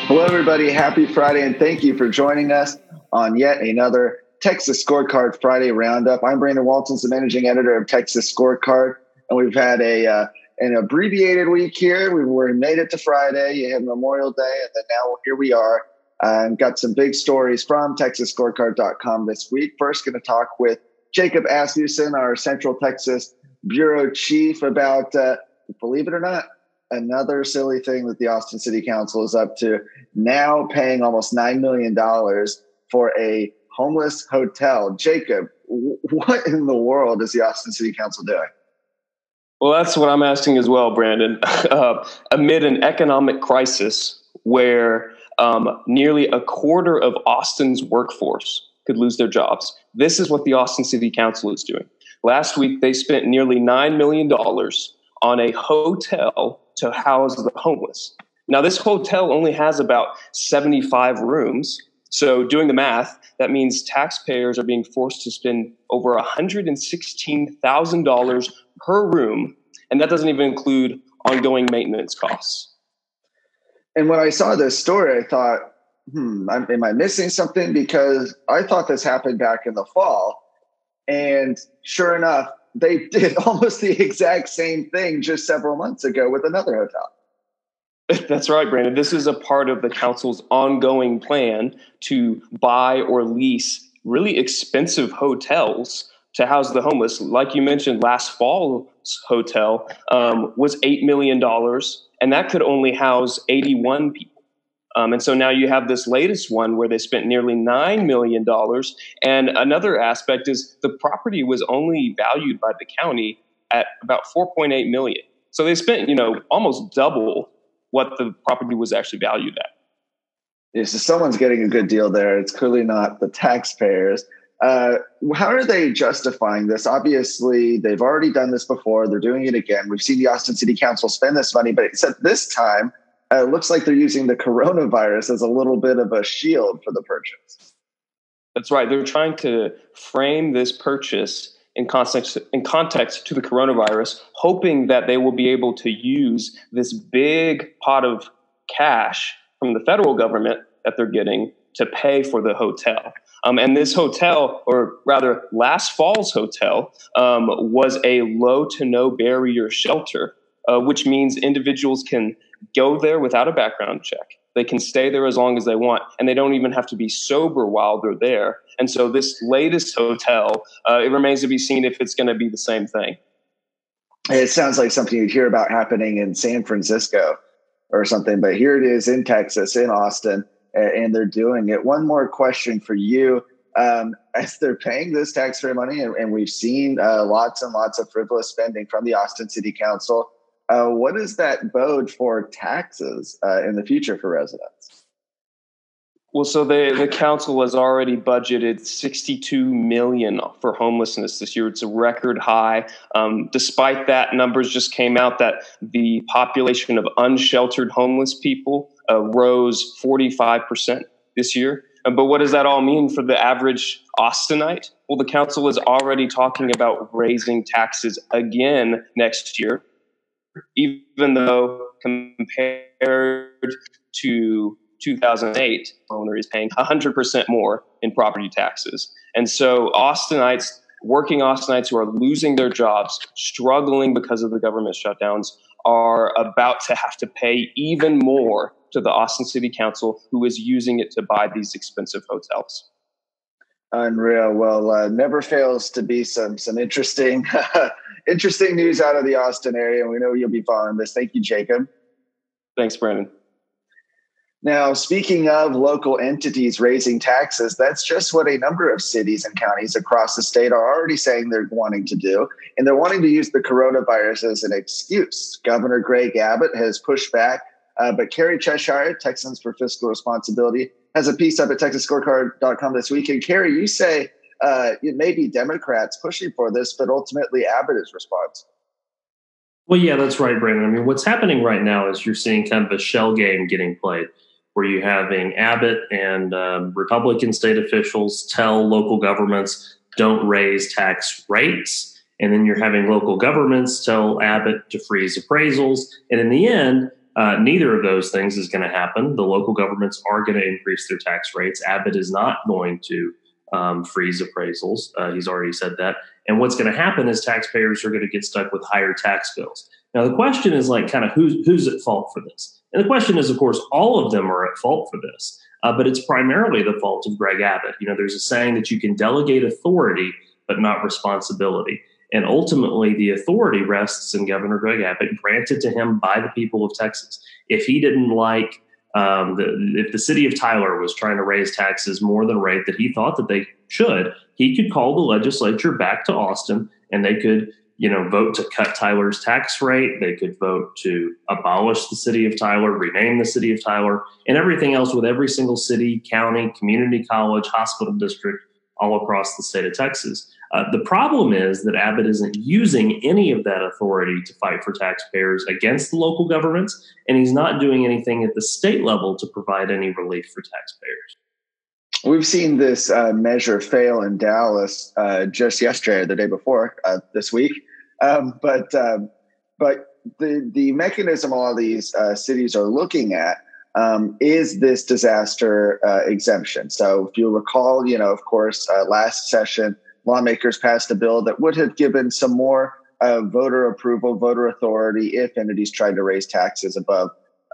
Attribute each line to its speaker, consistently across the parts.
Speaker 1: Hello, everybody. Happy Friday, and thank you for joining us on yet another Texas Scorecard Friday Roundup. I'm Brandon Waltons, the managing editor of Texas Scorecard, and we've had an abbreviated week here. We made it to Friday. You had Memorial Day, and then now here we are. Got some big stories from TexasScorecard.com this week. First, going to talk with Jacob Asmussen, our Central Texas Bureau Chief, about, believe it or not, another silly thing that the Austin City Council is up to, now paying almost $9 million for a homeless hotel. Jacob, what in the world is the Austin City Council doing?
Speaker 2: Well, that's what I'm asking as well, Brandon. Amid an economic crisis where nearly a quarter of Austin's workforce could lose their jobs, this is what the Austin City Council is doing. Last week, they spent nearly $9 million on a hotel to house the homeless. Now, this hotel only has about 75 rooms. So doing the math, that means taxpayers are being forced to spend over $116,000 per room. And that doesn't even include ongoing maintenance costs.
Speaker 1: And when I saw this story, I thought, am I missing something? Because I thought this happened back in the fall. And sure enough, they did almost the exact same thing just several months ago with another hotel.
Speaker 2: That's right, Brandon. This is a part of the council's ongoing plan to buy or lease really expensive hotels to house the homeless. Like you mentioned, last fall's hotel was $8 million, and that could only house 81 people. And so now you have this latest one where they spent nearly $9 million. And another aspect is the property was only valued by the county at about $4.8 million. So they spent, almost double what the property was actually valued at.
Speaker 1: Yeah, so someone's getting a good deal there. It's clearly not the taxpayers. How are they justifying this? Obviously, they've already done this before. They're doing it again. We've seen the Austin City Council spend this money, but except this time, it looks like they're using the coronavirus as a little bit of a shield for the purchase.
Speaker 2: That's right. They're trying to frame this purchase in context to the coronavirus, hoping that they will be able to use this big pot of cash from the federal government that they're getting to pay for the hotel. And this hotel, or rather last fall's hotel, was a low to no barrier shelter, which means individuals can go there without a background check. They can stay there as long as they want, and they don't even have to be sober while they're there. And so this latest hotel, it remains to be seen if it's going to be the same thing.
Speaker 1: It sounds like something you'd hear about happening in San Francisco or something, but here it is in Texas, in Austin, and they're doing it. One more question for you. As they're paying this taxpayer money, and we've seen lots and lots of frivolous spending from the Austin City Council, what does that bode for taxes in the future for residents?
Speaker 2: Well, so the council has already budgeted $62 million for homelessness this year. It's a record high. Despite that, numbers just came out that the population of unsheltered homeless people rose 45% this year. But what does that all mean for the average Austinite? Well, the council is already talking about raising taxes again next year, even though compared to 2008, owner is paying 100% more in property taxes. And so working Austinites who are losing their jobs, struggling because of the government shutdowns, are about to have to pay even more to the Austin City Council, who is using it to buy these expensive hotels.
Speaker 1: Unreal. Well, never fails to be some interesting interesting news out of the Austin area, and we know you'll be following this. Thank you, Jacob.
Speaker 2: Thanks, Brandon.
Speaker 1: Now, speaking of local entities raising taxes, that's just what a number of cities and counties across the state are already saying they're wanting to do, and they're wanting to use the coronavirus as an excuse. Governor Greg Abbott has pushed back, but Carrie Cheshire, Texans for Fiscal Responsibility, has a piece up at TexasScorecard.com this week. And Carrie, you say it may be Democrats pushing for this, but ultimately Abbott is responsible.
Speaker 3: Well, yeah, that's right, Brandon. I mean, what's happening right now is you're seeing kind of a shell game getting played, where you're having Abbott and Republican state officials tell local governments don't raise tax rates. And then you're having local governments tell Abbott to freeze appraisals. And in the end, Neither of those things is going to happen. The local governments are going to increase their tax rates. Abbott is not going to freeze appraisals. He's already said that. And what's going to happen is taxpayers are going to get stuck with higher tax bills. Now, the question is like kind of who's at fault for this? And the question is, of course, all of them are at fault for this, but it's primarily the fault of Greg Abbott. There's a saying that you can delegate authority, but not responsibility. And ultimately, the authority rests in Governor Greg Abbott, granted to him by the people of Texas. If he didn't like, if the city of Tyler was trying to raise taxes more than rate that he thought that they should, he could call the legislature back to Austin, and they could, vote to cut Tyler's tax rate. They could vote to abolish the city of Tyler, rename the city of Tyler, and everything else with every single city, county, community college, hospital district all across the state of Texas. The problem is that Abbott isn't using any of that authority to fight for taxpayers against the local governments, and he's not doing anything at the state level to provide any relief for taxpayers.
Speaker 1: We've seen this measure fail in Dallas just yesterday, or the day before, this week. But the mechanism all these cities are looking at is this disaster exemption. So if you recall, of course, last session, lawmakers passed a bill that would have given some more voter approval, voter authority if entities tried to raise taxes above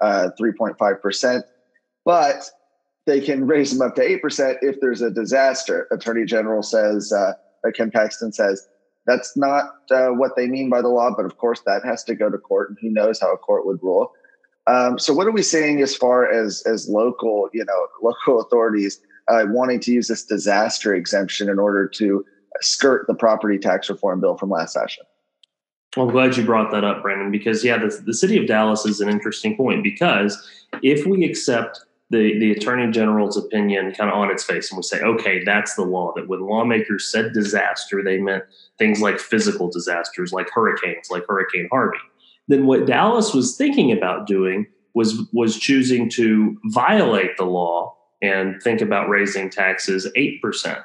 Speaker 1: 3.5%. But they can raise them up to 8% if there's a disaster. Attorney General says, Ken Paxton says, that's not what they mean by the law, but of course that has to go to court, and who knows how a court would rule. So what are we seeing as far as local authorities wanting to use this disaster exemption in order to skirt the property tax reform bill from last session?
Speaker 3: Well, I'm glad you brought that up, Brandon, because the city of Dallas is an interesting point, because if we accept the Attorney General's opinion kind of on its face, and we say, okay, that's the law, that when lawmakers said disaster, they meant things like physical disasters, like hurricanes, like Hurricane Harvey, then what Dallas was thinking about doing was choosing to violate the law and think about raising taxes 8%.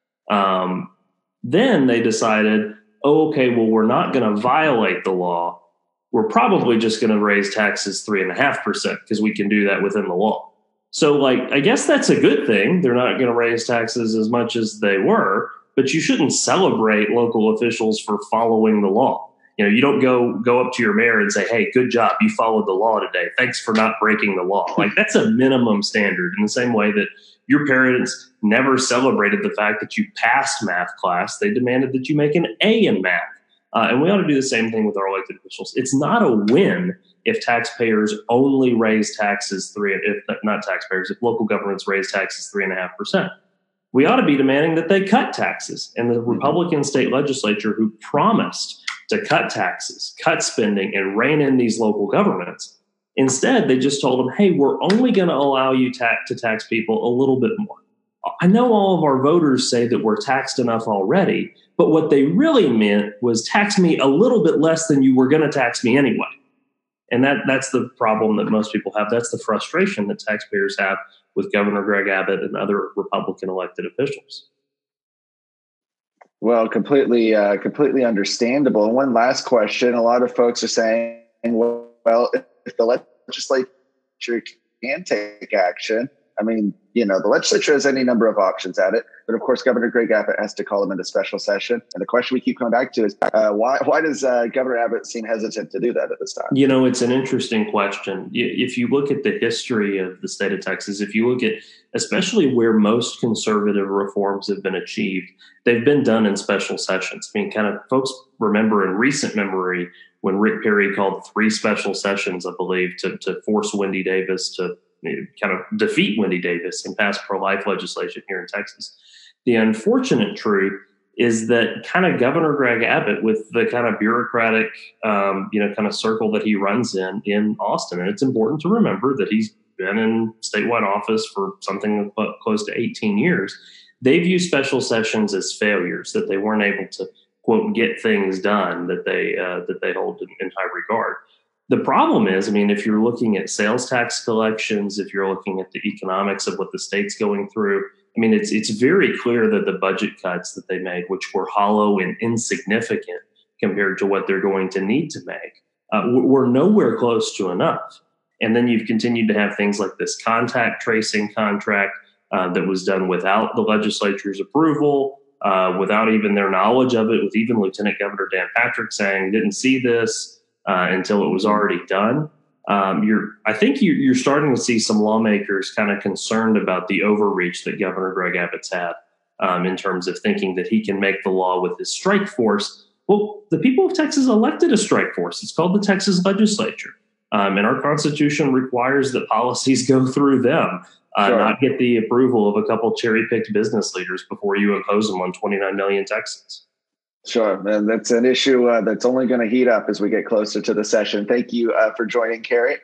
Speaker 3: Then they decided, okay, well, we're not going to violate the law. We're probably just going to raise taxes 3.5% because we can do that within the law. So, I guess that's a good thing. They're not going to raise taxes as much as they were, but you shouldn't celebrate local officials for following the law. You don't go up to your mayor and say, hey, good job, you followed the law today. Thanks for not breaking the law. That's a minimum standard, in the same way that your parents never celebrated the fact that you passed math class. They demanded that you make an A in math. And we ought to do the same thing with our elected officials. It's not a win if taxpayers only raise taxes if local governments raise taxes 3.5%. We ought to be demanding that they cut taxes. And the Republican state legislature, who promised to cut taxes, cut spending, and rein in these local governments, instead, they just told them, hey, we're only going to allow you to tax people a little bit more. I know all of our voters say that we're taxed enough already, but what they really meant was tax me a little bit less than you were going to tax me anyway. And that's the problem that most people have. That's the frustration that taxpayers have with Governor Greg Abbott and other Republican elected officials.
Speaker 1: Well, completely understandable. And one last question. A lot of folks are saying, well, if the legislature can take action, the legislature has any number of options at it. But of course, Governor Greg Abbott has to call them into special session. And the question we keep coming back to is, why does Governor Abbott seem hesitant to do that at this time?
Speaker 3: It's an interesting question. If you look at the history of the state of Texas, if you look at especially where most conservative reforms have been achieved, they've been done in special sessions. Kind of folks remember in recent memory when Rick Perry called 3 special sessions, I believe, to force Wendy Davis to kind of defeat Wendy Davis and pass pro-life legislation here in Texas. The unfortunate truth is that kind of Governor Greg Abbott, with the kind of bureaucratic, kind of circle that he runs in Austin, and it's important to remember that he's been in statewide office for something close to 18 years. They view special sessions as failures, that they weren't able to, quote, get things done that they hold in high regard. The problem is, if you're looking at sales tax collections, if you're looking at the economics of what the state's going through, it's very clear that the budget cuts that they made, which were hollow and insignificant compared to what they're going to need to make, were nowhere close to enough. And then you've continued to have things like this contact tracing contract that was done without the legislature's approval, without even their knowledge of it, with even Lieutenant Governor Dan Patrick saying didn't see this until it was already done. I think you're starting to see some lawmakers kind of concerned about the overreach that Governor Greg Abbott's had in terms of thinking that he can make the law with his strike force. Well, the people of Texas elected a strike force. It's called the Texas Legislature. And our Constitution requires that policies go through them, not get the approval of a couple cherry-picked business leaders before you impose them on 29 million Texans.
Speaker 1: Sure, and that's an issue that's only going to heat up as we get closer to the session. Thank you for joining, Carrie.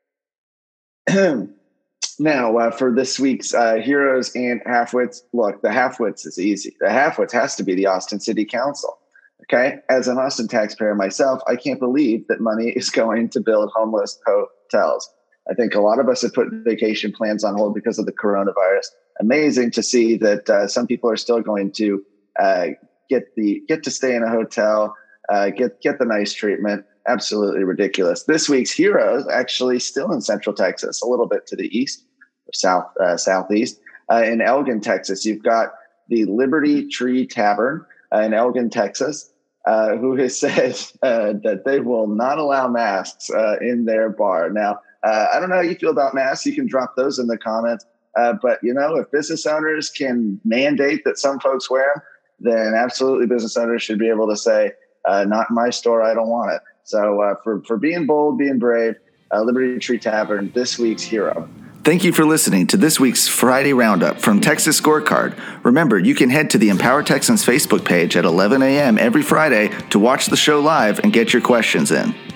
Speaker 1: Now, for this week's Heroes and Halfwits, look, the Halfwits is easy. The Halfwits has to be the Austin City Council. Okay, as an Austin taxpayer myself, I can't believe that money is going to build homeless hotels. I think a lot of us have put vacation plans on hold because of the coronavirus. Amazing to see that some people are still going to get to stay in a hotel, get the nice treatment. Absolutely ridiculous. This week's Heroes actually still in Central Texas, a little bit to the east or southeast. In Elgin, Texas, you've got the Liberty Tree Tavern in Elgin, Texas, who has said that they will not allow masks in their bar. Now, I don't know how you feel about masks. You can drop those in the comments. But, if business owners can mandate that some folks wear them, then absolutely business owners should be able to say, not in my store, I don't want it. So for being bold, being brave, Liberty Tree Tavern, this week's hero.
Speaker 4: Thank you for listening to this week's Friday Roundup from Texas Scorecard. Remember, you can head to the Empower Texans Facebook page at 11 a.m. every Friday to watch the show live and get your questions in.